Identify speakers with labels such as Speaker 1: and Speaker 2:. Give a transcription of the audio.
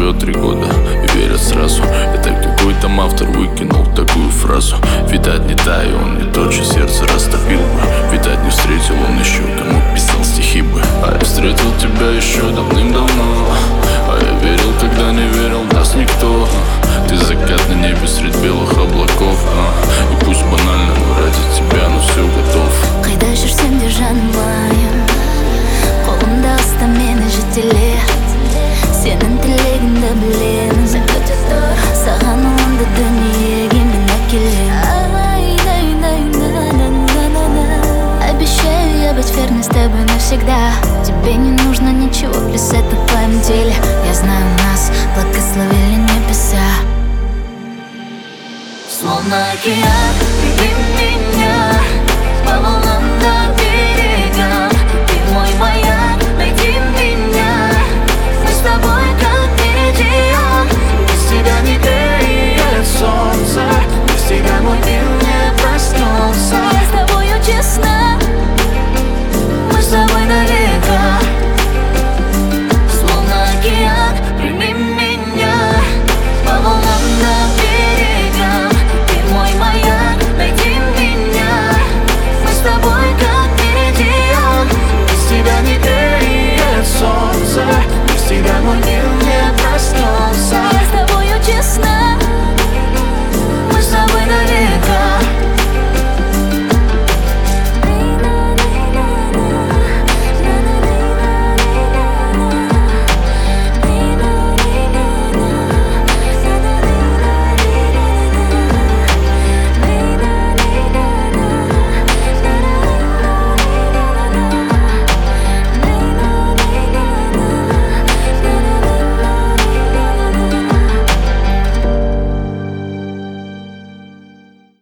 Speaker 1: живет 3 года и верят сразу. Это какой там автор выкинул такую фразу. Видать, не та, и он не тот, чье сердце растопил бы. Видать, не встретил он еще, кому писал стихи бы. А я встретил тебя еще давным-давно, а я верил, когда не верил нас никто. Ты закат на небе средь белых облаков, и пусть банально, но ради тебя, но все готов.
Speaker 2: Қайда жүрсем де жанымайын, қолымда ұстамен жетелеп, сенің тілегіңді білемін. Саған онды дүниеге мен әкелем. Обещаю я быть верной с тобой навсегда. Тебе не нужно ничего, плюс это в твоем деле. Я знаю, нас благословили небеса. Словно океан